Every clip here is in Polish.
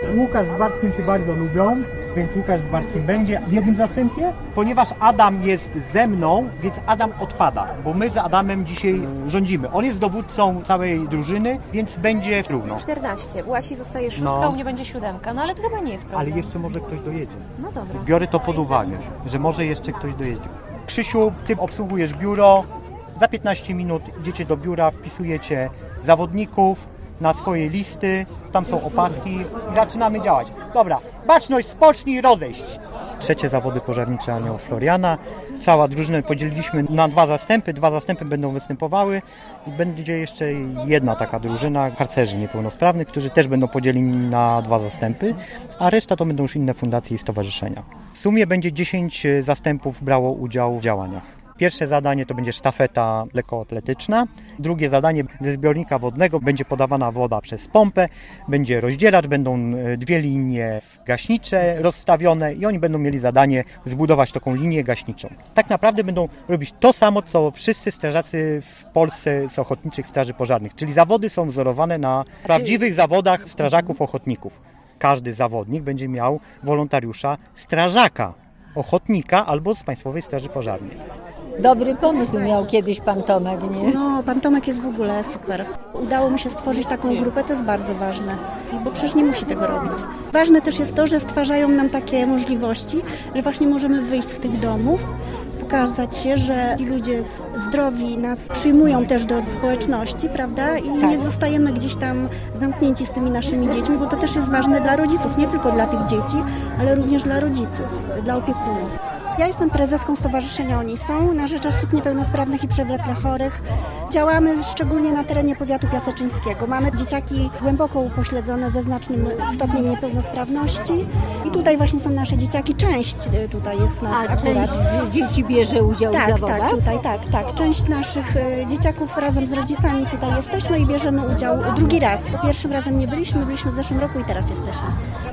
Łukasz z Bartkiem się bardzo lubią, więc Łukasz z Bartkiem będzie w jednym zastępie. Ponieważ Adam jest ze mną, więc Adam odpada, bo my z Adamem dzisiaj rządzimy. On jest dowódcą całej drużyny, więc będzie równo. 14. Łasi zostaje 6, u mnie będzie 7. No ale to chyba nie jest problem. Ale jeszcze może ktoś dojedzie. No dobra. Biorę to pod uwagę, że może jeszcze ktoś dojedzie. Krzysiu, ty obsługujesz biuro. Za 15 minut idziecie do biura, wpisujecie zawodników na swoje listy, tam są opaski i zaczynamy działać. Dobra, baczność, spocznij, rozejść. Trzecie zawody pożarnicze Anioł Floriana. Cała drużynę podzieliliśmy na 2 zastępy. 2 zastępy będą występowały i będzie jeszcze jedna taka drużyna harcerzy niepełnosprawnych, którzy też będą podzieleni na 2 zastępy, a reszta to będą już inne fundacje i stowarzyszenia. W sumie będzie 10 zastępów brało udział w działaniach. Pierwsze zadanie to będzie sztafeta lekkoatletyczna. Drugie zadanie ze zbiornika wodnego będzie podawana woda przez pompę, będzie rozdzielacz, będą 2 linie gaśnicze rozstawione i oni będą mieli zadanie zbudować taką linię gaśniczą. Tak naprawdę będą robić to samo, co wszyscy strażacy w Polsce z ochotniczych straży pożarnych, czyli zawody są wzorowane na prawdziwych zawodach strażaków ochotników. Każdy zawodnik będzie miał wolontariusza strażaka, ochotnika albo z Państwowej Straży Pożarnej. Dobry pomysł miał kiedyś pan Tomek, nie? No, pan Tomek jest w ogóle super. Udało mu się stworzyć taką grupę, to jest bardzo ważne, bo przecież nie musi tego robić. Ważne też jest to, że stwarzają nam takie możliwości, że właśnie możemy wyjść z tych domów, pokazać się, że ci ludzie zdrowi nas przyjmują też do społeczności, prawda? I nie zostajemy gdzieś tam zamknięci z tymi naszymi dziećmi, bo to też jest ważne dla rodziców, nie tylko dla tych dzieci, ale również dla rodziców, dla opiekunów. Ja jestem prezeską Stowarzyszenia Oni Są na rzecz osób niepełnosprawnych i przewlekle chorych. Działamy szczególnie na terenie powiatu piaseczyńskiego. Mamy dzieciaki głęboko upośledzone ze znacznym stopniem niepełnosprawności i tutaj właśnie są nasze dzieciaki. Część tutaj jest nas akurat. Część dzieci bierze udział w zawodach? Tak, tutaj, tak. Część naszych dzieciaków razem z rodzicami tutaj jesteśmy i bierzemy udział drugi raz. Pierwszym razem nie byliśmy w zeszłym roku i teraz jesteśmy.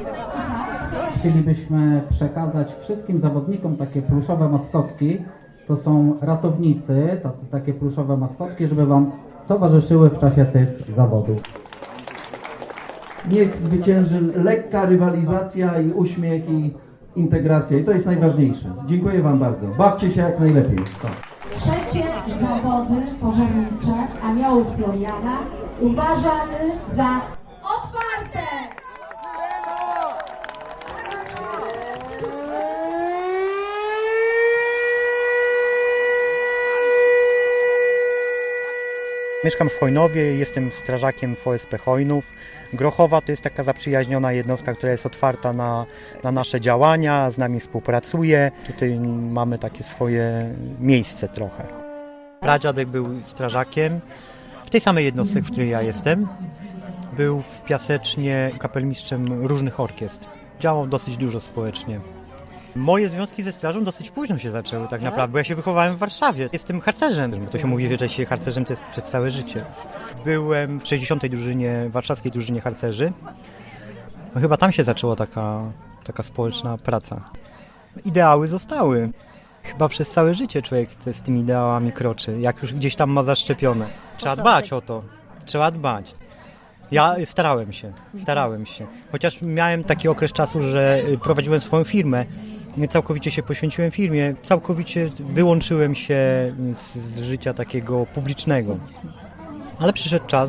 Chcielibyśmy przekazać wszystkim zawodnikom takie pluszowe maskotki. To są ratownicy, takie pluszowe maskotki, żeby Wam towarzyszyły w czasie tych zawodów. Niech zwycięży lekka rywalizacja i uśmiech i integracja. I to jest najważniejsze. Dziękuję Wam bardzo. Bawcie się jak najlepiej. Trzecie zawody pożarnicze Aniołów Floriana uważamy za otwarte! Mieszkam w Chojnowie, jestem strażakiem w OSP Chojnów. Grochowa to jest taka zaprzyjaźniona jednostka, która jest otwarta na nasze działania, z nami współpracuje. Tutaj mamy takie swoje miejsce trochę. Pradziadek był strażakiem w tej samej jednostce, w której ja jestem. Był w Piasecznie kapelmistrzem różnych orkiestr. Działał dosyć dużo społecznie. Moje związki ze strażą dosyć późno się zaczęły tak naprawdę, bo ja się wychowałem w Warszawie. Jestem harcerzem. To się mówi, że się harcerzem to jest przez całe życie. Byłem w 60. drużynie, warszawskiej drużynie harcerzy. No, chyba tam się zaczęła taka społeczna praca. Ideały zostały. Chyba przez całe życie człowiek z tymi ideałami kroczy, jak już gdzieś tam ma zaszczepione. Trzeba dbać o to. Trzeba dbać. Ja starałem się. Chociaż miałem taki okres czasu, że prowadziłem swoją firmę. Całkowicie się poświęciłem firmie. Całkowicie wyłączyłem się z życia takiego publicznego. Ale przyszedł czas,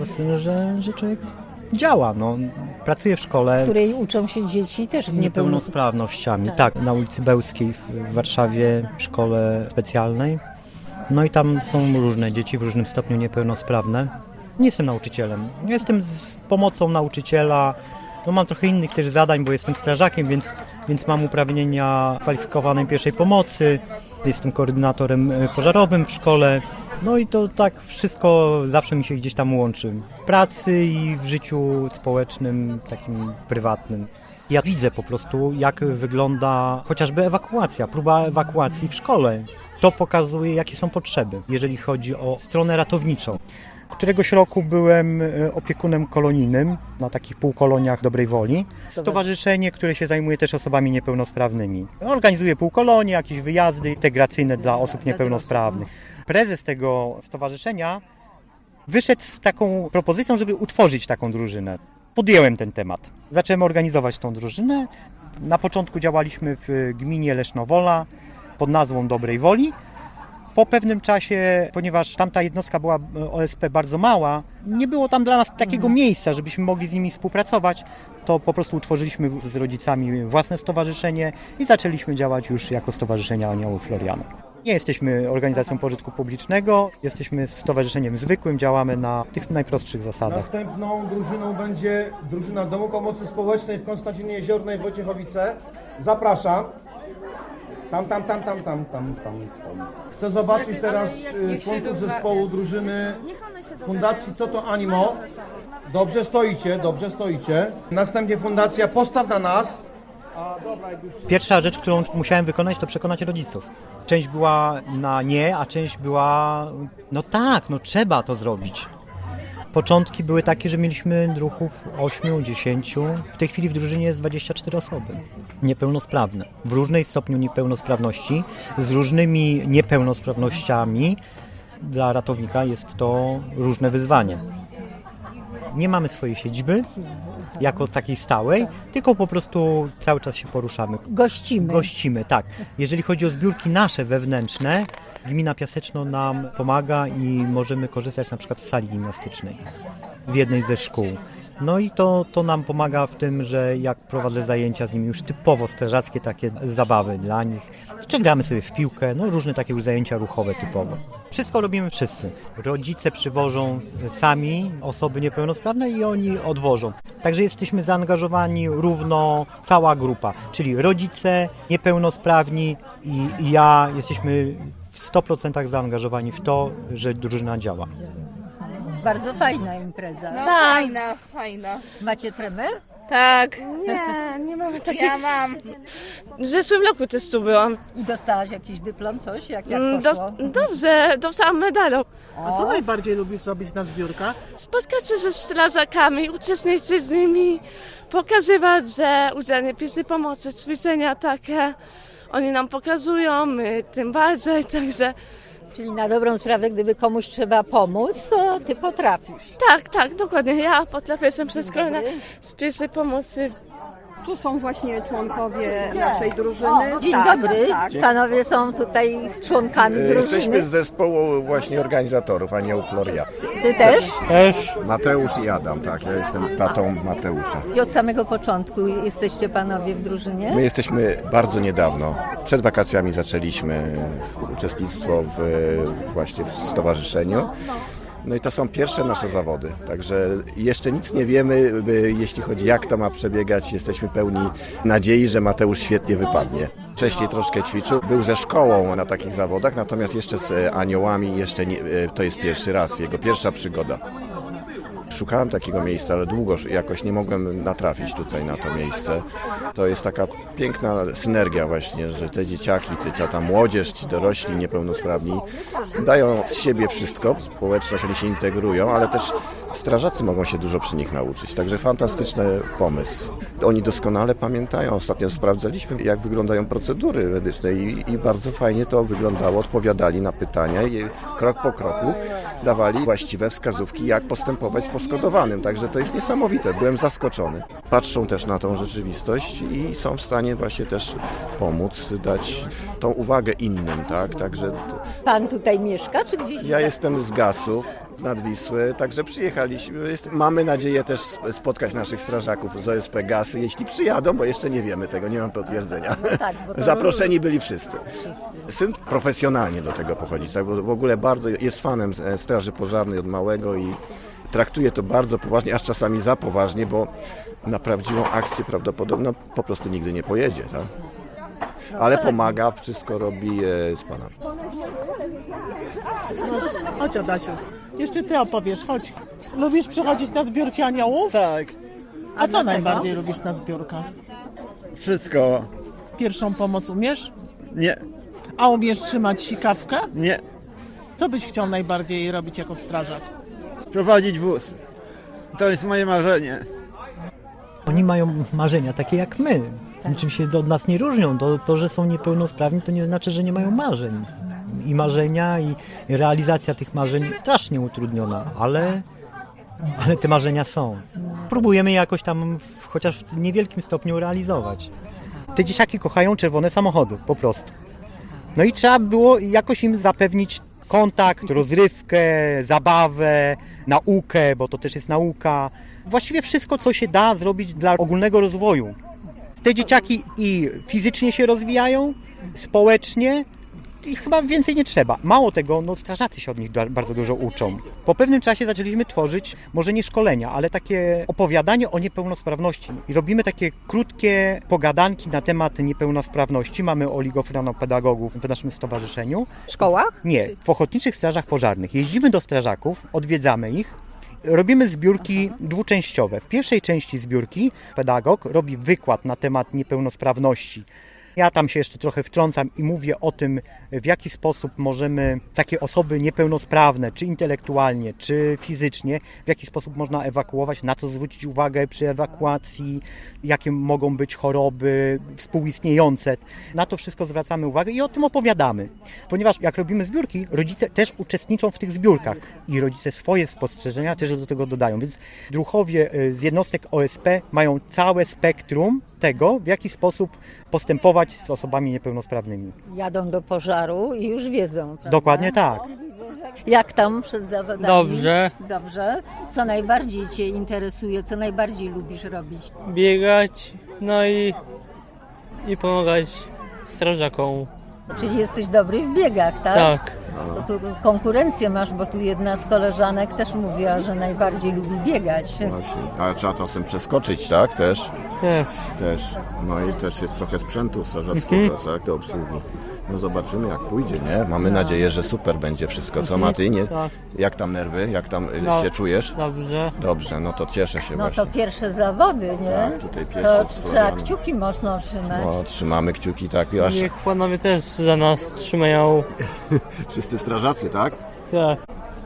że człowiek działa. No. Pracuje w szkole. W której uczą się dzieci też z niepełnosprawnościami. Tak, na ulicy Bełskiej w Warszawie, w szkole specjalnej. No i tam są różne dzieci w różnym stopniu niepełnosprawne. Nie jestem nauczycielem. Jestem z pomocą nauczyciela. No mam trochę innych też zadań, bo jestem strażakiem, więc mam uprawnienia kwalifikowanej pierwszej pomocy. Jestem koordynatorem pożarowym w szkole. No i to tak wszystko zawsze mi się gdzieś tam łączy. W pracy i w życiu społecznym, takim prywatnym. Ja widzę po prostu, jak wygląda chociażby ewakuacja, próba ewakuacji w szkole. To pokazuje, jakie są potrzeby, jeżeli chodzi o stronę ratowniczą. Któregoś roku byłem opiekunem kolonijnym na takich półkoloniach dobrej woli. Stowarzyszenie, które się zajmuje też osobami niepełnosprawnymi. Organizuje półkolonie, jakieś wyjazdy integracyjne dla osób niepełnosprawnych. Prezes tego stowarzyszenia wyszedł z taką propozycją, żeby utworzyć taką drużynę. Podjęłem ten temat. Zacząłem organizować tą drużynę. Na początku działaliśmy w gminie Lesznowola pod nazwą Dobrej Woli. Po pewnym czasie, ponieważ tamta jednostka była OSP bardzo mała, nie było tam dla nas takiego miejsca, żebyśmy mogli z nimi współpracować, to po prostu utworzyliśmy z rodzicami własne stowarzyszenie i zaczęliśmy działać już jako Stowarzyszenie Aniołów Floriana. Nie jesteśmy organizacją pożytku publicznego, jesteśmy stowarzyszeniem zwykłym, działamy na tych najprostszych zasadach. Następną drużyną będzie drużyna Domu Pomocy Społecznej w Konstancinie Jeziornej w Wojciechowice. Zapraszam. Tam. Chcę zobaczyć teraz członków zespołu drużyny Fundacji Co to Animo. Dobrze stoicie. Następnie Fundacja Postaw na nas. Pierwsza rzecz, którą musiałem wykonać, to przekonać rodziców. Część była na nie, a część była no tak, no trzeba to zrobić. Początki były takie, że mieliśmy druhów 8, 10. W tej chwili w drużynie jest 24 osoby. Niepełnosprawne. W różnej stopniu niepełnosprawności, z różnymi niepełnosprawnościami. Dla ratownika jest to różne wyzwanie. Nie mamy swojej siedziby jako takiej stałej, tylko po prostu cały czas się poruszamy. Gościmy, tak. Jeżeli chodzi o zbiórki nasze wewnętrzne, gmina Piaseczno nam pomaga i możemy korzystać na przykład z sali gimnastycznej w jednej ze szkół. No i to nam pomaga w tym, że jak prowadzę zajęcia z nimi już typowo strażackie, takie zabawy dla nich, czy gramy sobie w piłkę, no różne takie już zajęcia ruchowe typowo. Wszystko robimy wszyscy. Rodzice przywożą sami osoby niepełnosprawne i oni odwożą. Także jesteśmy zaangażowani równo cała grupa, czyli rodzice, niepełnosprawni i ja jesteśmy w 100% zaangażowani w to, że drużyna działa. Bardzo fajna impreza. No fajna. Macie tremę? Tak. Nie mamy takiej... Ja mam. W zeszłym roku też tu byłam. I dostałaś jakiś dyplom, coś? Jak poszło? Dobrze, dostałam medalu. A co najbardziej lubisz robić na zbiórkach? Spotkać się ze strażakami, uczestniczyć z nimi, pokazywać, że udzielanie pierwszej pomocy, ćwiczenia takie, oni nam pokazują, my tym bardziej, także... Czyli na dobrą sprawę, gdyby komuś trzeba pomóc, to ty potrafisz. Tak, dokładnie. Ja potrafię, jestem przeszkolona z pierwszej pomocy. Tu są właśnie członkowie naszej drużyny. Dzień dobry. Panowie są tutaj z członkami drużyny. Jesteśmy z zespołu właśnie organizatorów Aniołów Floriana. Ty też? Też. Mateusz i Adam, tak. Ja jestem tatą Mateusza. I od samego początku jesteście panowie w drużynie? My jesteśmy bardzo niedawno. Przed wakacjami zaczęliśmy uczestnictwo właśnie w stowarzyszeniu. No i to są pierwsze nasze zawody, także jeszcze nic nie wiemy, jeśli chodzi jak to ma przebiegać. Jesteśmy pełni nadziei, że Mateusz świetnie wypadnie. Wcześniej troszkę ćwiczył, był ze szkołą na takich zawodach, natomiast jeszcze z aniołami jeszcze nie, to jest pierwszy raz, jego pierwsza przygoda. Szukałem takiego miejsca, ale długo jakoś nie mogłem natrafić tutaj na to miejsce. To jest taka piękna synergia właśnie, że te dzieciaki, ta młodzież, ci dorośli, niepełnosprawni dają z siebie wszystko, społeczność, oni się integrują, ale też strażacy mogą się dużo przy nich nauczyć. Także fantastyczny pomysł. Oni doskonale pamiętają. Ostatnio sprawdzaliśmy, jak wyglądają procedury medyczne i bardzo fajnie to wyglądało. Odpowiadali na pytania i krok po kroku dawali właściwe wskazówki, jak postępować z poszkodowanym. Także to jest niesamowite. Byłem zaskoczony. Patrzą też na tą rzeczywistość i są w stanie właśnie też pomóc, dać tą uwagę innym, tak? Także... Pan tutaj mieszka, czy gdzieś? Ja jestem z Gasów, nad Wisły, także przyjechaliśmy. Mamy nadzieję też spotkać naszych strażaków z OSP Gasy, jeśli przyjadą, bo jeszcze nie wiemy tego, nie mam potwierdzenia. Tak, Zaproszeni byli wszyscy. Syn profesjonalnie do tego pochodzi, tak? Bo w ogóle bardzo jest fanem straży pożarnej od małego i traktuje to bardzo poważnie, aż czasami za poważnie, bo na prawdziwą akcję prawdopodobnie po prostu nigdy nie pojedzie. Tak? Ale pomaga, wszystko robi z panami. Chodź, Adasiu. Jeszcze ty opowiesz, chodź. Lubisz przychodzić na zbiórki aniołów? Tak. A co najbardziej lubisz na zbiórkach? Wszystko. Pierwszą pomoc umiesz? Nie. A umiesz trzymać sikawkę? Nie. Co byś chciał najbardziej robić jako strażak? Prowadzić wóz. To jest moje marzenie. Oni mają marzenia takie jak my. Niczym się od nas nie różnią. To, że są niepełnosprawni, to nie znaczy, że nie mają marzeń. I marzenia, i realizacja tych marzeń jest strasznie utrudniona, ale te marzenia są. próbujemy jakoś tam chociaż w niewielkim stopniu realizować. Te dzieciaki kochają czerwone samochody, po prostu. No i trzeba było jakoś im zapewnić kontakt, rozrywkę, zabawę, naukę, bo to też jest nauka. Właściwie wszystko, co się da zrobić dla ogólnego rozwoju. Te dzieciaki i fizycznie się rozwijają, społecznie i chyba więcej nie trzeba. Mało tego, strażacy się od nich bardzo dużo uczą. Po pewnym czasie zaczęliśmy tworzyć, może nie szkolenia, ale takie opowiadanie o niepełnosprawności. I robimy takie krótkie pogadanki na temat niepełnosprawności. Mamy oligofrenopedagogów w naszym stowarzyszeniu. W szkołach? Nie, w Ochotniczych Strażach Pożarnych. Jeździmy do strażaków, odwiedzamy ich. Robimy zbiórki dwuczęściowe. W pierwszej części zbiórki pedagog robi wykład na temat niepełnosprawności. Ja tam się jeszcze trochę wtrącam i mówię o tym, w jaki sposób możemy takie osoby niepełnosprawne, czy intelektualnie, czy fizycznie, w jaki sposób można ewakuować, na co zwrócić uwagę przy ewakuacji, jakie mogą być choroby współistniejące. Na to wszystko zwracamy uwagę i o tym opowiadamy. Ponieważ jak robimy zbiórki, rodzice też uczestniczą w tych zbiórkach i rodzice swoje spostrzeżenia też do tego dodają. Więc druhowie z jednostek OSP mają całe spektrum tego, w jaki sposób postępować z osobami niepełnosprawnymi. Jadą do pożaru i już wiedzą, prawda? Dokładnie tak. Jak tam przed zawodami? Dobrze. Dobrze. Co najbardziej Cię interesuje, co najbardziej lubisz robić? Biegać, no i pomagać strażakom. Czyli jesteś dobry w biegach, tak? Tak. To tu konkurencję masz, bo tu jedna z koleżanek też mówiła, że najbardziej lubi biegać. Właśnie. Ale trzeba czasem przeskoczyć, tak? Też. No i też jest trochę sprzętu strażackiego, tak? Do obsługi. No zobaczymy, jak pójdzie, nie? Mamy nadzieję, że super będzie wszystko. Co, Maty? Nie? Tak. Jak tam nerwy? Jak tam się czujesz? Dobrze. Dobrze, no to cieszę się właśnie. No to pierwsze zawody, nie? Tak, tutaj pierwsze to trzeba kciuki mocno trzymać. No, trzymamy kciuki, tak. Niech panowie też za nas trzymają. Wszyscy strażacy, tak? Tak.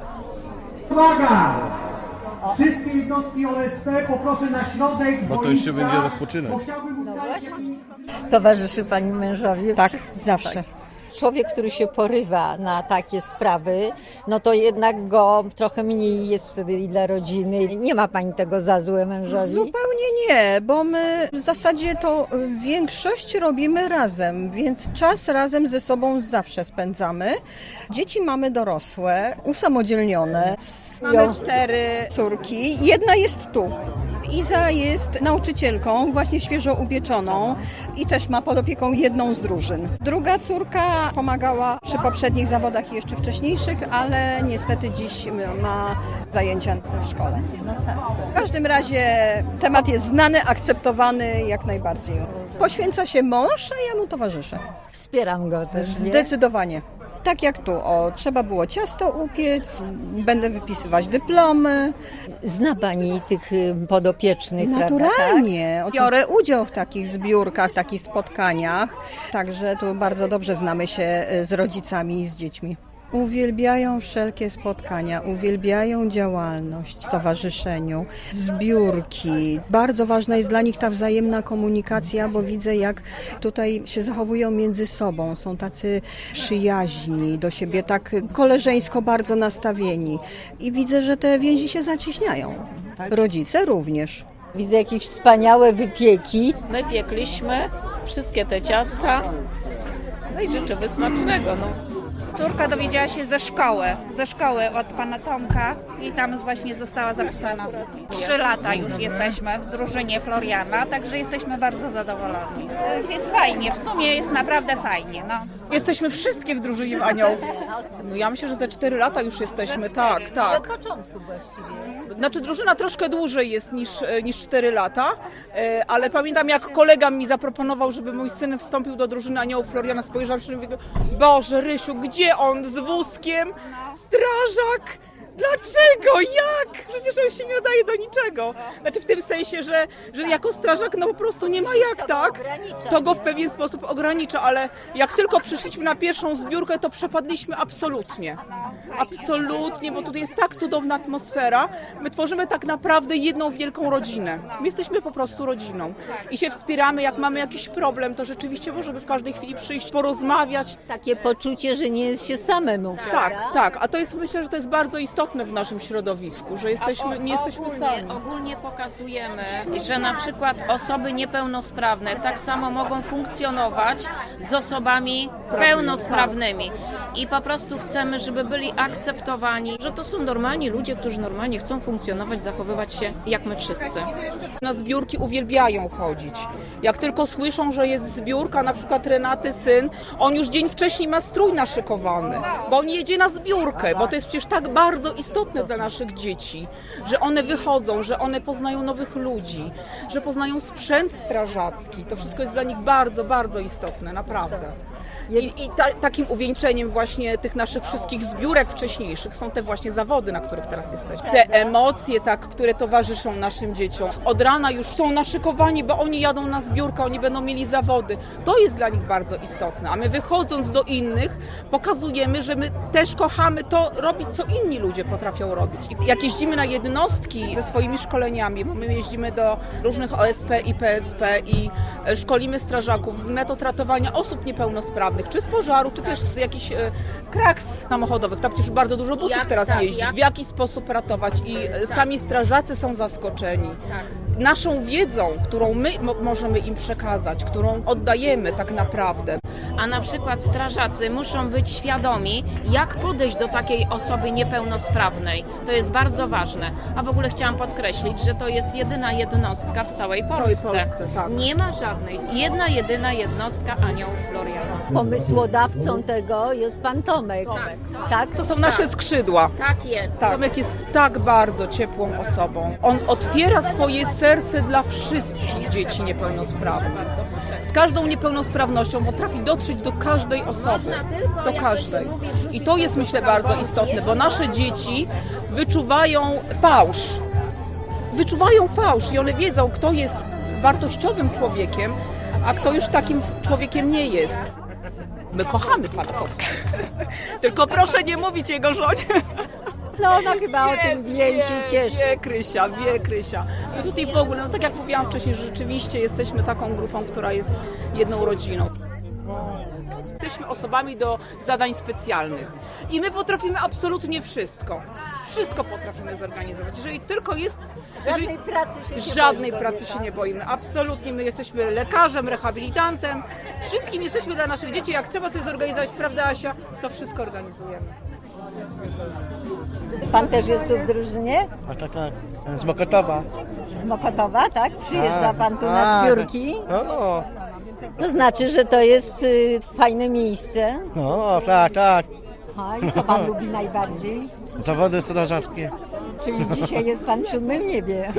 Uwaga! Wszystkie jednostki OSP poproszę na środek Bo to już się będzie rozpoczynać. No właśnie. Towarzyszy Pani mężowi? Tak, zawsze. Człowiek, który się porywa na takie sprawy, no to jednak go trochę mniej jest wtedy i dla rodziny. Nie ma Pani tego za złe mężowi? Zupełnie nie, bo my w zasadzie to większość robimy razem, więc czas razem ze sobą zawsze spędzamy. Dzieci mamy dorosłe, usamodzielnione. Mamy 4 córki, jedna jest tu. Iza jest nauczycielką, właśnie świeżo upieczoną i też ma pod opieką jedną z drużyn. Druga córka pomagała przy poprzednich zawodach i jeszcze wcześniejszych, ale niestety dziś ma zajęcia w szkole. No tak. W każdym razie temat jest znany, akceptowany jak najbardziej. Poświęca się mąż, a ja mu towarzyszę. Wspieram go też, nie? Zdecydowanie. Tak jak tu, trzeba było ciasto upiec, będę wypisywać dyplomy. Zna Pani tych podopiecznych, Naturalnie. Tak? Biorę udział w takich zbiórkach, takich spotkaniach, także tu bardzo dobrze znamy się z rodzicami i z dziećmi. Uwielbiają wszelkie spotkania, uwielbiają działalność w stowarzyszeniu, zbiórki. Bardzo ważna jest dla nich ta wzajemna komunikacja, bo widzę, jak tutaj się zachowują między sobą. Są tacy przyjaźni do siebie, tak koleżeńsko bardzo nastawieni. I widzę, że te więzi się zacieśniają. Rodzice również. Widzę jakieś wspaniałe wypieki. My piekliśmy wszystkie te ciasta. No i życzymy smacznego. No. Córka dowiedziała się ze szkoły od pana Tomka i tam właśnie została zapisana. 3 lata już jesteśmy w drużynie Floriana, także jesteśmy bardzo zadowoleni. Jest fajnie, w sumie jest naprawdę fajnie. No. Jesteśmy wszystkie w drużynie Aniołów. No ja myślę, że te 4 lata już jesteśmy, tak. Od początku właściwie. Znaczy drużyna troszkę dłużej jest niż 4 lata, ale pamiętam, jak kolega mi zaproponował, żeby mój syn wstąpił do drużyny Aniołów Floriana, spojrzałam się i mówię: Boże, Rysiu, gdzie on z wózkiem? Strażak! Dlaczego? Jak? Przecież on się nie nadaje do niczego. Znaczy w tym sensie, że jako strażak no po prostu nie ma jak, tak? To go w pewien sposób ogranicza, ale jak tylko przyszliśmy na pierwszą zbiórkę, to przepadliśmy absolutnie. Absolutnie, bo tutaj jest tak cudowna atmosfera. My tworzymy tak naprawdę jedną wielką rodzinę. My jesteśmy po prostu rodziną i się wspieramy. Jak mamy jakiś problem, to rzeczywiście możemy w każdej chwili przyjść, porozmawiać. Takie poczucie, że nie jest się samemu. Tak. A to jest, myślę, że to jest bardzo istotne w naszym środowisku, że jesteśmy jesteśmy sami. Ogólnie pokazujemy, że na przykład osoby niepełnosprawne tak samo mogą funkcjonować z osobami pełnosprawnymi. I po prostu chcemy, żeby byli akceptowani, że to są normalni ludzie, którzy normalnie chcą funkcjonować, zachowywać się jak my wszyscy. Na zbiórki uwielbiają chodzić. Jak tylko słyszą, że jest zbiórka, na przykład Renaty syn, on już dzień wcześniej ma strój naszykowany, bo on jedzie na zbiórkę, bo to jest przecież tak bardzo istotne dla naszych dzieci, że one wychodzą, że one poznają nowych ludzi, że poznają sprzęt strażacki. To wszystko jest dla nich bardzo, bardzo istotne, naprawdę. I takim uwieńczeniem właśnie tych naszych wszystkich zbiórek wcześniejszych są te właśnie zawody, na których teraz jesteśmy. Te emocje, które towarzyszą naszym dzieciom. Od rana już są naszykowani, bo oni jadą na zbiórkę, oni będą mieli zawody. To jest dla nich bardzo istotne. A my wychodząc do innych pokazujemy, że my też kochamy to robić, co inni ludzie potrafią robić. I jak jeździmy na jednostki ze swoimi szkoleniami, bo my jeździmy do różnych OSP i PSP i szkolimy strażaków z metod ratowania osób niepełnosprawnych, czy z pożaru, czy też z jakichś kraks samochodowych. Tam przecież bardzo dużo busów teraz jeździ. W jaki sposób ratować i sami strażacy są zaskoczeni. Naszą wiedzą, którą my możemy im przekazać, którą oddajemy tak naprawdę. A na przykład strażacy muszą być świadomi, jak podejść do takiej osoby niepełnosprawnej. To jest bardzo ważne. A w ogóle chciałam podkreślić, że to jest jedyna jednostka w całej Polsce. Tak. Nie ma żadnej. Jedyna jednostka Aniołów Floriana. Pomysłodawcą tego jest pan Tomek. Tak? To są nasze skrzydła. Tak jest. Tomek jest tak bardzo ciepłą osobą. On otwiera swoje serce dla wszystkich dzieci niepełnosprawnych. Z każdą niepełnosprawnością potrafi dotrzeć do każdej osoby. Do każdej. I to jest, myślę, bardzo istotne, bo nasze dzieci wyczuwają fałsz. Wyczuwają fałsz i one wiedzą, kto jest wartościowym człowiekiem, a kto już takim człowiekiem nie jest. My kochamy pana Tomka. Tylko proszę nie mówić jego żonie. No ona chyba o tym wie i się cieszy. Wie Krysia. My tutaj w ogóle, tak jak mówiłam wcześniej, rzeczywiście jesteśmy taką grupą, która jest jedną rodziną. Jesteśmy osobami do zadań specjalnych i my potrafimy absolutnie wszystko. Wszystko potrafimy zorganizować. Jeżeli tylko jest... Żadnej pracy się nie boimy. Absolutnie. My jesteśmy lekarzem, rehabilitantem. Wszystkim jesteśmy dla naszych dzieci. Jak trzeba coś zorganizować, prawda Asia, to wszystko organizujemy. Pan też jest tu w drużynie? Tak. Z Mokotowa. Z Mokotowa, tak? Przyjeżdża pan tu na zbiórki? No. To znaczy, że to jest fajne miejsce? No, tak. I co pan lubi najbardziej? Zawody strażackie. Czyli dzisiaj jest pan w 7. niebie.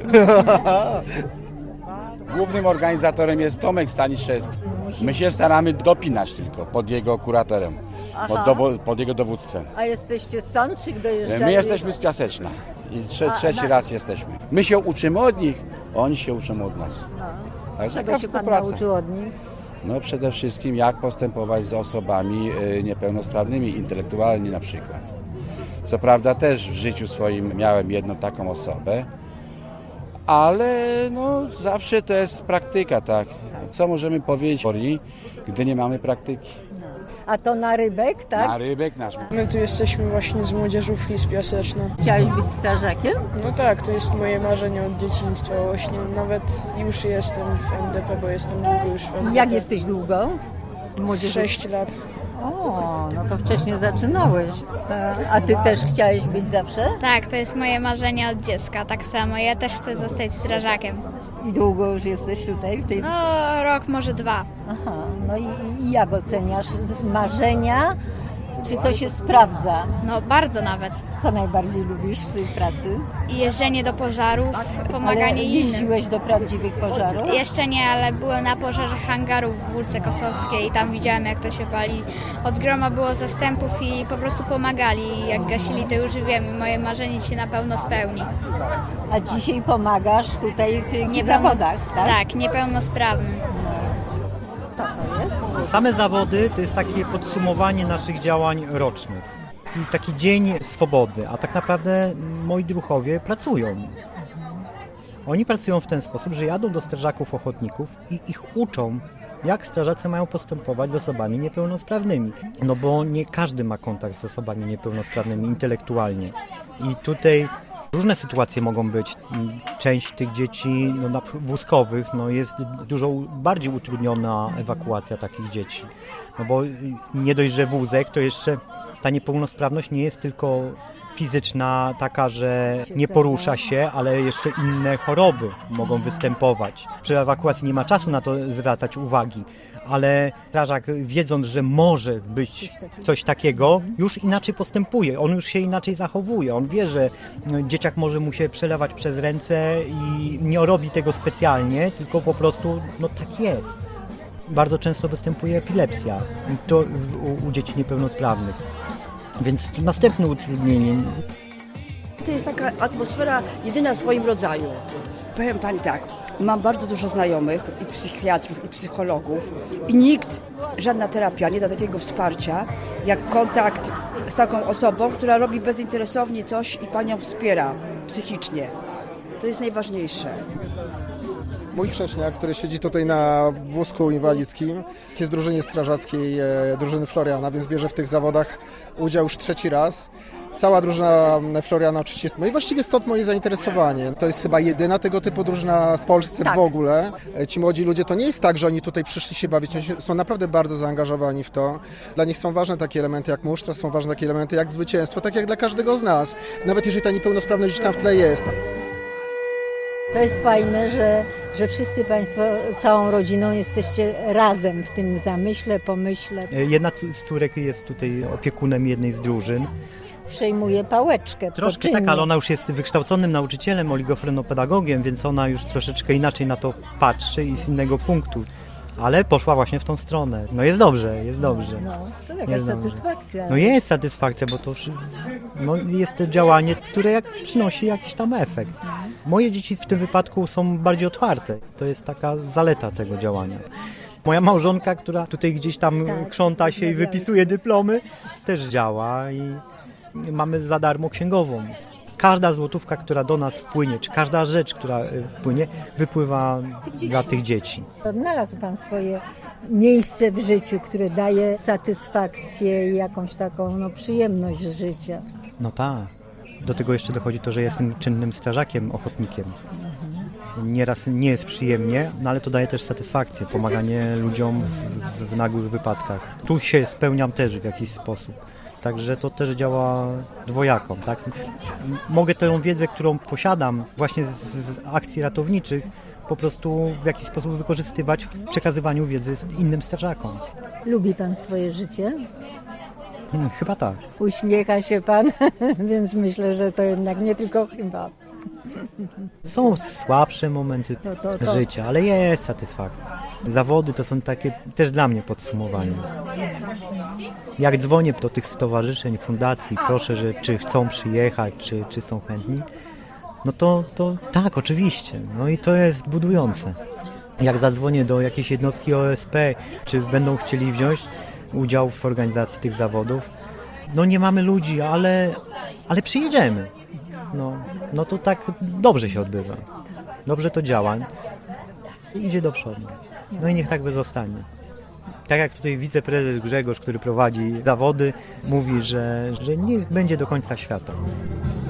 Głównym organizatorem jest Tomek Staniszewski. My się staramy dopinać tylko pod jego kuratorem, pod jego dowództwem. A jesteście stąd, czy dojeżdżacie? My jesteśmy z Piaseczna i trzeci raz jesteśmy. My się uczymy od nich, oni się uczą od nas. Także czego się pan nauczył od nich? No przede wszystkim jak postępować z osobami niepełnosprawnymi, intelektualnie na przykład. Co prawda też w życiu swoim miałem jedną taką osobę, ale no zawsze to jest praktyka, tak. Co możemy powiedzieć, gdy nie mamy praktyki? A to na Rybek, tak? Na Rybek nasz. My tu jesteśmy właśnie z młodzieżówki z Piaseczna. Chciałeś być strażakiem? No tak, to jest moje marzenie od dzieciństwa. Właśnie nawet już jestem w NDP, bo jestem długo już w NDP. Jak jesteś długo? 6 lat. O, no to wcześniej zaczynałeś. A ty też chciałeś być zawsze? Tak, to jest moje marzenie od dziecka, tak samo. Ja też chcę zostać strażakiem. I długo już jesteś tutaj? No, rok, może 2. Aha, no i jak oceniasz marzenia? Czy to się sprawdza? No, bardzo nawet. Co najbardziej lubisz w tej pracy? Jeżdżenie do pożarów, pomaganie innym. Jeździłeś do prawdziwych pożarów? Jeszcze nie, ale byłem na pożarze hangarów w Wólce Kosowskiej i tam widziałem, jak to się pali. Od groma było zastępów i po prostu pomagali. Jak gasili, to już wiemy, moje marzenie się na pewno spełni. A dzisiaj pomagasz tutaj w zawodach, tak? Tak, niepełnosprawnym. Same zawody to jest takie podsumowanie naszych działań rocznych. I taki dzień swobody, a tak naprawdę moi druhowie pracują. Oni pracują w ten sposób, że jadą do strażaków ochotników i ich uczą, jak strażacy mają postępować z osobami niepełnosprawnymi. No bo nie każdy ma kontakt z osobami niepełnosprawnymi intelektualnie. I tutaj Różne sytuacje mogą być. Część tych dzieci wózkowych jest dużo bardziej utrudniona ewakuacja takich dzieci. No bo nie dość, że wózek, to jeszcze ta niepełnosprawność nie jest tylko fizyczna, taka, że nie porusza się, ale jeszcze inne choroby mogą występować. Przy ewakuacji nie ma czasu na to zwracać uwagi, ale strażak, wiedząc, że może być coś takiego, już inaczej postępuje, on już się inaczej zachowuje. On wie, że dzieciak może mu się przelewać przez ręce i nie robi tego specjalnie, tylko po prostu tak jest. Bardzo często występuje epilepsja to u dzieci niepełnosprawnych, więc następne utrudnienie. To jest taka atmosfera jedyna w swoim rodzaju. Powiem Pani tak, mam bardzo dużo znajomych i psychiatrów, i psychologów i nikt, żadna terapia nie da takiego wsparcia jak kontakt z taką osobą, która robi bezinteresownie coś i Panią wspiera psychicznie. To jest najważniejsze. Mój chrześniak, który siedzi tutaj na wózku inwalidzkim, jest w drużynie strażackiej drużyny Floriana, więc bierze w tych zawodach udział już 3. raz. Cała drużyna Floriana oczywiście, i właściwie stąd moje zainteresowanie. To jest chyba jedyna tego typu drużyna w Polsce w ogóle. Ci młodzi ludzie, to nie jest tak, że oni tutaj przyszli się bawić, oni są naprawdę bardzo zaangażowani w to. Dla nich są ważne takie elementy jak musztra, są ważne takie elementy jak zwycięstwo, tak jak dla każdego z nas. Nawet jeżeli ta niepełnosprawność gdzieś tam w tle jest. To jest fajne, że wszyscy Państwo całą rodziną jesteście razem w tym zamyśle, pomyśle. Jedna z córek jest tutaj opiekunem jednej z drużyn. Przejmuje pałeczkę. Troszkę tak, ale ona już jest wykształconym nauczycielem, oligofrenopedagogiem, więc ona już troszeczkę inaczej na to patrzy i z innego punktu. Ale poszła właśnie w tą stronę. Jest dobrze, jest dobrze. To jakaś satysfakcja. Jest satysfakcja, bo to jest to działanie, które przynosi jakiś tam efekt. Moje dzieci w tym wypadku są bardziej otwarte. To jest taka zaleta tego działania. Moja małżonka, która tutaj gdzieś tam krząta się i wypisuje dyplomy, też działa i mamy za darmo księgową. Każda złotówka, która do nas wpłynie, czy każda rzecz, która wpłynie, wypływa dla tych dzieci. Odnalazł Pan swoje miejsce w życiu, które daje satysfakcję i jakąś taką przyjemność z życia. Tak. Do tego jeszcze dochodzi to, że jestem czynnym strażakiem, ochotnikiem. Nieraz nie jest przyjemnie, ale to daje też satysfakcję, pomaganie ludziom w nagłych wypadkach. Tu się spełniam też w jakiś sposób. Także to też działa dwojako. Tak? Mogę tę wiedzę, którą posiadam właśnie z akcji ratowniczych, po prostu w jakiś sposób wykorzystywać w przekazywaniu wiedzy innym strażakom. Lubi Pan swoje życie? Chyba tak. Uśmiecha się Pan, więc myślę, że to jednak nie tylko chyba. Są słabsze momenty życia, ale jest satysfakcja. Zawody to są takie też dla mnie podsumowanie. Jak dzwonię do tych stowarzyszeń, fundacji, proszę, że czy chcą przyjechać, czy są chętni, to tak, oczywiście. I to jest budujące. Jak zadzwonię do jakiejś jednostki OSP, czy będą chcieli wziąć udział w organizacji tych zawodów, nie mamy ludzi, ale przyjedziemy. To tak dobrze się odbywa. Dobrze to działa. Idzie do przodu. I niech tak zostanie. Tak jak tutaj wiceprezes Grzegorz, który prowadzi zawody, mówi, że niech będzie do końca świata.